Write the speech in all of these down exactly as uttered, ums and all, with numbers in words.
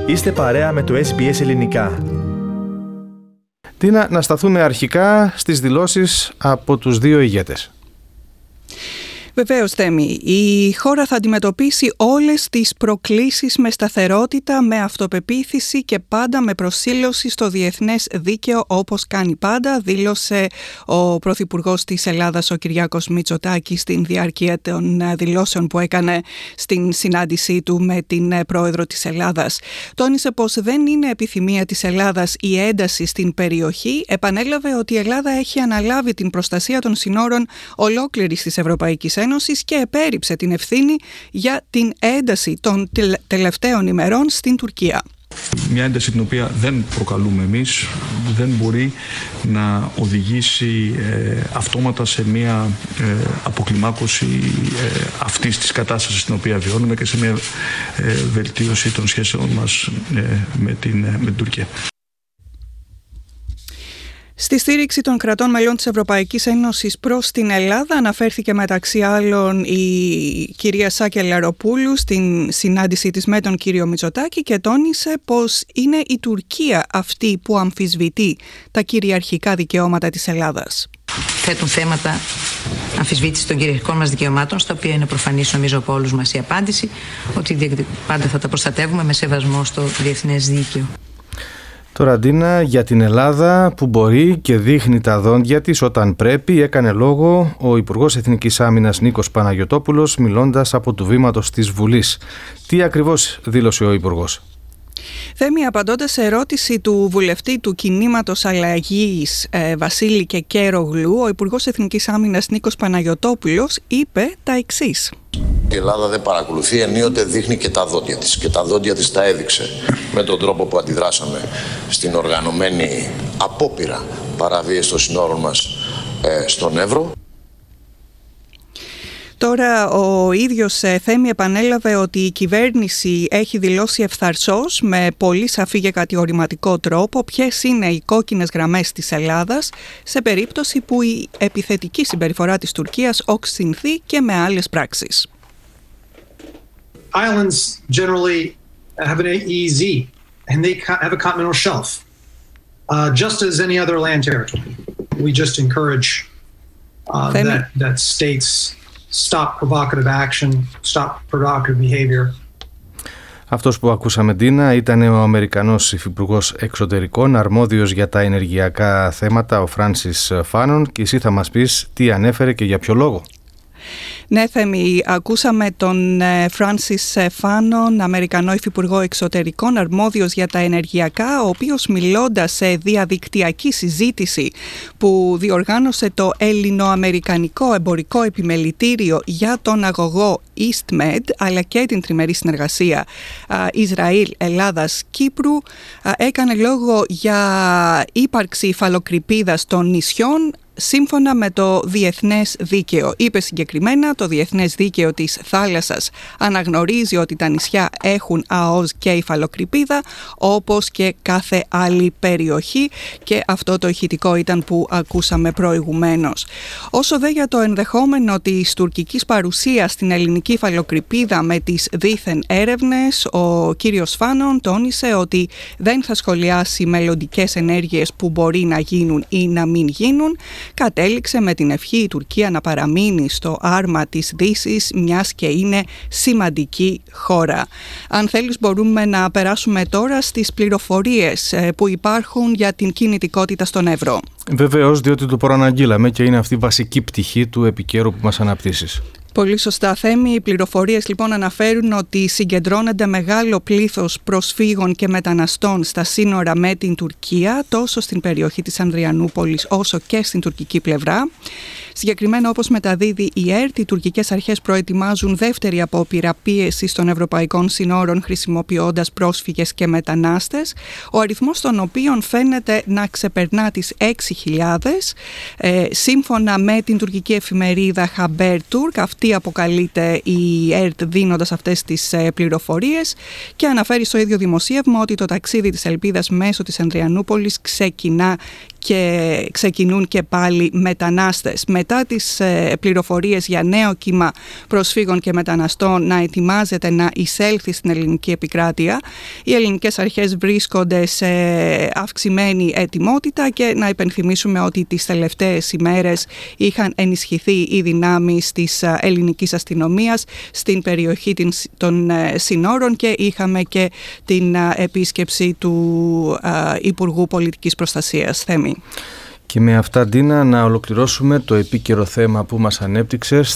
Είστε παρέα με το ες μπι ες Ελληνικά. Τίνα, να σταθούμε αρχικά στις δηλώσεις από τους δύο ηγέτες. Βεβαίως, Θέμη, η χώρα θα αντιμετωπίσει όλες τις προκλήσεις με σταθερότητα, με αυτοπεποίθηση και πάντα με προσήλωση στο διεθνές δίκαιο, όπως κάνει πάντα, δήλωσε ο Πρωθυπουργός της Ελλάδας, ο Κυριάκος Μητσοτάκης, στην διάρκεια των δηλώσεων που έκανε στην συνάντησή του με την Πρόεδρο της Ελλάδας. Τόνισε πως δεν είναι επιθυμία της Ελλάδας η ένταση στην περιοχή, επανέλαβε ότι η Ελλάδα έχει αναλάβει την προστασία των συνόρων ολόκληρης της Ευρωπαϊκής Ένωσης και επέριψε την ευθύνη για την ένταση των τελευταίων ημερών στην Τουρκία. Μια ένταση την οποία δεν προκαλούμε εμείς δεν μπορεί να οδηγήσει ε, αυτόματα σε μια ε, αποκλιμάκωση ε, αυτής της κατάστασης στην οποία βιώνουμε και σε μια ε, βελτίωση των σχέσεων μας ε, με, την, με την Τουρκία. Στη στήριξη των κρατών μελών της Ευρωπαϊκής Ένωσης προς την Ελλάδα αναφέρθηκε μεταξύ άλλων η κυρία Σάκη Αλλαροπούλου στην συνάντησή της με τον κύριο Μητσοτάκη και τόνισε πως είναι η Τουρκία αυτή που αμφισβητεί τα κυριαρχικά δικαιώματα της Ελλάδας. Θέτουν θέματα αμφισβήτησης των κυριαρχικών μας δικαιωμάτων, στα οποία είναι προφανής νομίζω από όλους μας η απάντηση ότι πάντα θα τα προστατεύουμε με σεβασμό στο διεθνές δίκαιο. Τώρα, Ντίνα, για την Ελλάδα που μπορεί και δείχνει τα δόντια της όταν πρέπει, έκανε λόγο ο Υπουργός Εθνικής Άμυνας Νίκος Παναγιωτόπουλος μιλώντας από του βήματος της Βουλής. Τι ακριβώς δήλωσε ο Υπουργός? Θέμη, απαντώντας σε ερώτηση του βουλευτή του Κινήματος Αλλαγής ε, Βασίλη Κεκέρογλου, ο Υπουργός Εθνικής Άμυνας Νίκος Παναγιωτόπουλος είπε τα εξής. Η Ελλάδα δεν παρακολουθεί, ενίοτε δείχνει και τα δόντια της και τα δόντια της τα έδειξε με τον τρόπο που αντιδράσαμε στην οργανωμένη απόπειρα παραβίαση των συνόρων μας ε, στον Εύρο. Τώρα ο ίδιος Θέμη επανέλαβε ότι η κυβέρνηση έχει δηλώσει ευθαρσώς με πολύ σαφή και κατηγορηματικό τρόπο ποιες είναι οι κόκκινες γραμμές της Ελλάδας σε περίπτωση που η επιθετική συμπεριφορά της Τουρκίας οξυνθεί και με άλλες πράξεις. Islands generally have an E E Z and they have a continental shelf, uh, just as any other land territory. We just encourage uh, that, that states stop provocative action, stop provocative behavior. Αυτός που ακούσαμε, Ντίνα, ήταν ο Αμερικανός Υφυπουργός Εξωτερικών, αρμόδιος για τα ενεργειακά θέματα, ο Φράνσις Φάνον, και εσύ θα μας πεις τι ανέφερε και για ποιο λόγο. Ναι, Θέμη, ακούσαμε τον Φράνσις Φάνον, Αμερικανό Υφυπουργό Εξωτερικών, αρμόδιος για τα ενεργειακά, ο οποίος μιλώντας σε διαδικτυακή συζήτηση που διοργάνωσε το Ελληνοαμερικανικό Εμπορικό Επιμελητήριο για τον αγωγό EastMed, αλλά και την τριμερή συνεργασία Ισραήλ, Ελλάδας, Κύπρου, έκανε λόγο για ύπαρξη υφαλοκρηπίδας των νησιών σύμφωνα με το διεθνές δίκαιο. Είπε συγκεκριμένα, το διεθνές δίκαιο της θάλασσας αναγνωρίζει ότι τα νησιά έχουν ΑΟΣ και υφαλοκρηπίδα, όπως και κάθε άλλη περιοχή, και αυτό το ηχητικό ήταν που ακούσαμε προηγουμένως. Όσο δε για το ενδεχόμενο της τουρκικής παρουσίας στην ελληνική υφαλοκρηπίδα με τις δίθεν έρευνες, ο κύριος Φάνον τόνισε ότι δεν θα σχολιάσει μελλοντικές ενέργειες που μπορεί να γίνουν ή να μην γίνουν. Κατέληξε με την ευχή η Τουρκία να παραμείνει στο άρμα της Δύσης, μιας και είναι σημαντική χώρα. Αν θέλεις μπορούμε να περάσουμε τώρα στις πληροφορίες που υπάρχουν για την κινητικότητα στον Εύρο. Βεβαίως, διότι το προαναγγείλαμε και είναι αυτή η βασική πτυχή του επικαιρού που μας αναπτύσσεις. Πολύ σωστά, Θέμη. Οι πληροφορίες λοιπόν αναφέρουν ότι συγκεντρώνεται μεγάλο πλήθος προσφύγων και μεταναστών στα σύνορα με την Τουρκία, τόσο στην περιοχή της Ανδριανούπολης όσο και στην τουρκική πλευρά. Συγκεκριμένα, όπως μεταδίδει η ΕΡΤ, οι τουρκικές αρχές προετοιμάζουν δεύτερη απόπειρα πίεσης των ευρωπαϊκών συνόρων χρησιμοποιώντας πρόσφυγες και μετανάστες, ο αριθμός των οποίων φαίνεται να ξεπερνά τις έξι χιλιάδες. Ε, σύμφωνα με την τουρκική εφημερίδα Haberturk, αυτή τι αποκαλείται η ΕΡΤ δίνοντας αυτές τις πληροφορίες, και αναφέρει στο ίδιο δημοσίευμα ότι το ταξίδι της ελπίδας μέσω της Ανδριανούπολης ξεκινά και ξεκινούν και πάλι μετανάστες. Μετά τις ε, πληροφορίες για νέο κύμα προσφύγων και μεταναστών να ετοιμάζεται να εισέλθει στην ελληνική επικράτεια, οι ελληνικές αρχές βρίσκονται σε αυξημένη ετοιμότητα, και να υπενθυμίσουμε ότι τις τελευταίες ημέρες είχαν ενισχυθεί οι δυνάμεις της ελληνικής αστυνομίας στην περιοχή των συνόρων, και είχαμε και την επίσκεψη του Υπουργού Πολιτικής Προστασίας. Θέμη. Και με αυτά, Ντίνα, να ολοκληρώσουμε το επίκαιρο θέμα που μας ανέπτυξες.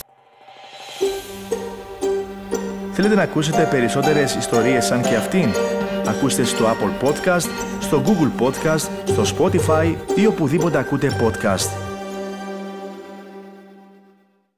Θέλετε να ακούσετε περισσότερες ιστορίες σαν και αυτήν? Ακούστε στο Apple Podcast, στο Google Podcast, στο Spotify ή οπουδήποτε ακούτε podcast.